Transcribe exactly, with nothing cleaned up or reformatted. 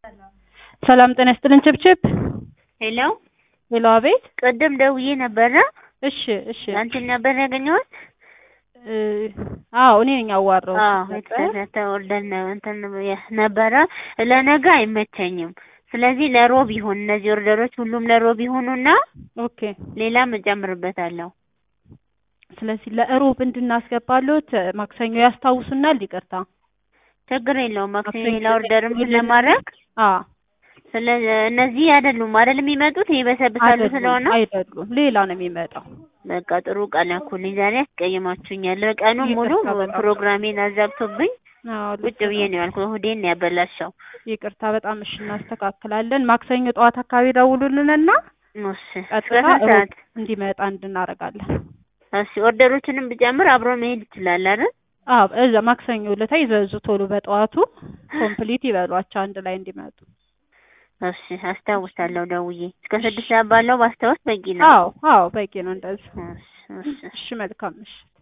ሰላም ጤና ይስጥልን ችብችብ ሄሎ ሄሎ አቤት ቅድም ደውዬ ነበረ እሺ እሺ አንቺን ነበር ያገኘሁት አዎ እኔ ነኝ አዋራሁት አዎ የተሳሳተ ኦርደር ነው እንትን ነበረ ለነገ አይመቸኝም ስለዚህ ለሮብ ይሁን እነዚህ ኦርደሮች ሁሉም ለሮብ ይሁኑና ኦኬ ሌላም እጨምርበታለሁ ስለዚህ ለሮብ እንድናስገባሉት ማክሰኞ ያስታውሱናል ይቅርታ ችግር የለውም ማክሰኞ ሌላ ኦርደርም ስለማድረግ አዎ ስለዚህ እነዚህ አይደሉም አይደል የሚመጡት ይበሰብሳሉ ስለሆነ አይደሉም ሌላ ነው የሚመጣው በቃ ጥሩ ቀን አኩልኝ ዛሬ አስቀይማችሁኛል ቀኑን ሙሉ ፕሮግራሜን አዛብቶብኝ ቁጭ ብዬ ነው ያልኩት እሁዴን ያበላሻው ይቅርታ በጣም እሺ እናስተካክላለን ማክሰኞ ጠዋት አካባቢ ደውሉልንና እሺ አስፈራራት እንዲመጣ እንድናረጋለን እሺ ኦርደሮችንም ብጨምር አብሮ መሄድ ይችላል አይደል አዎ እዛ ማክሰኞ ለታ ይዘዙ ቶሎ በጠዋቱ ኮምፕሊት ይበሏቸው አንድ ላይ እንዲመጡ እሺ አስታውሳለሁ ደውዬ እስከ ስድስት ሰዓት ባለው ባስታውስ በቂ ነው አዎ አዎ በቂ ነው እንደዚህ እሺ እሺ እሺ መልካም እሺ